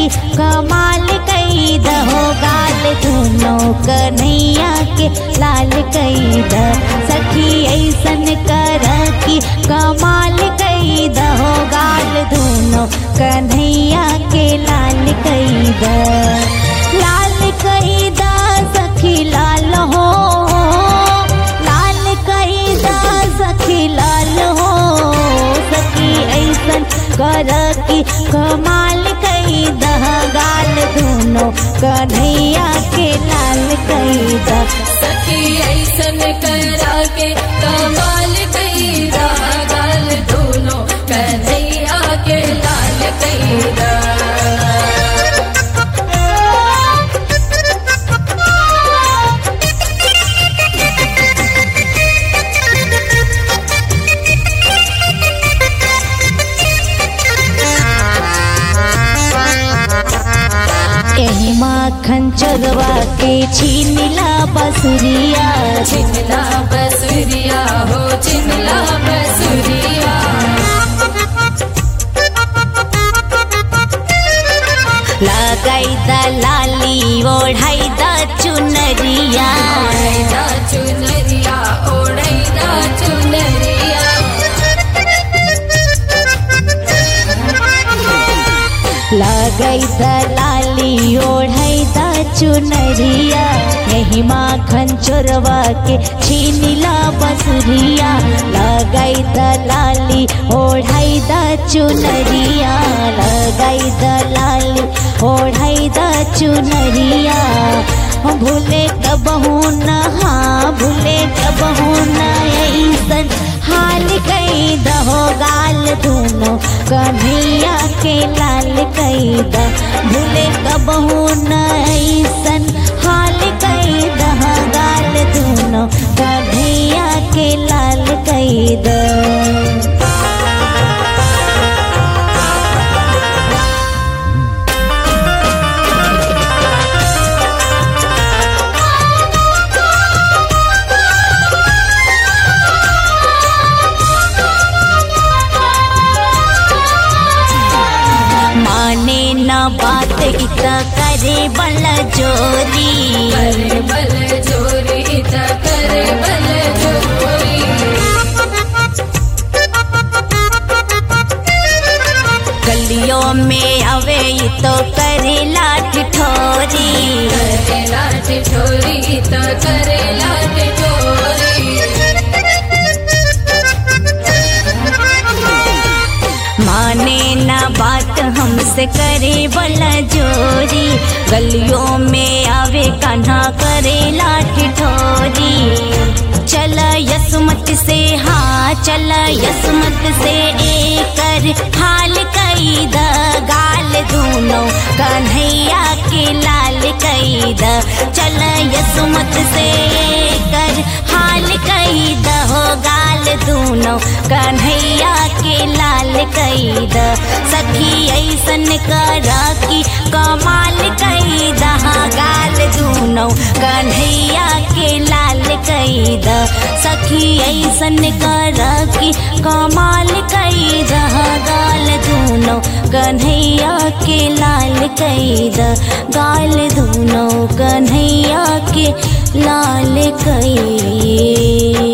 की कमाल कई दहो गाल दोनों कन्हैया के लाल कई द सखी ऐसन कर की कमाल कई दहो गाल दोनों कन्हैया के लाल कई द सखी लाल हो लाल कई द सखी लाल हो सखी ऐसन कर की कमाल कई दह गाल दोनों कन्हैया के लाल कई द सखी ऐसन करा के कमाल कई दह गाल दोनों कन्हैया के लाल कई द माखन चोरवा के छीनला बसुरिया छिनला बसुरिया हो छिनला बसुरिया लगाई द लाली ओढ़ाई द चुनरिया चुनरिया ओढ़ाई द चुनरिया लगाई द लाली ओढ़ाई द चुनरिया यही माखन चोरवा के छीनला बसुरिया लगाई द लाली ओढ़ाई द चुनरिया लगाई द लाली ओढ़ाई द चुनरिया भूले कबहू न भूले कबहू न ऐसन हाल कई दहो गाल दोनों कन्हैया के लाल कई द भूले कबहू न ऐसन हाल कई दह गाल दोनों कन्हैया के लाल कई द बात इत करे बल जोरी करे बल जोरी इत करे बल जोरी गलियों में आवे तो करे लाठ ठोरी करे लाठ ठोरी तो करे लाठ ठोरी माने ना बात हमसे करे बला जोरी गलियों में आवे कान्हा करे लाठ ठोरी चल यसमत से चल यसमत से एकर हाल कई द गाल दोनों कन्हैया के लाल कई द चल यसमत से एकर हाल कई द हो गाल दोनों कन्हैया के लाल कई द सखी ऐसन करा की कमाल कई दह गाल दोनों कन्हैया के लाल कई द सखी ऐसन करा की कमाल कई दह गाल दोनों कन्हैया के लाल कई द गाल दोनों कन्हैया के लाल कई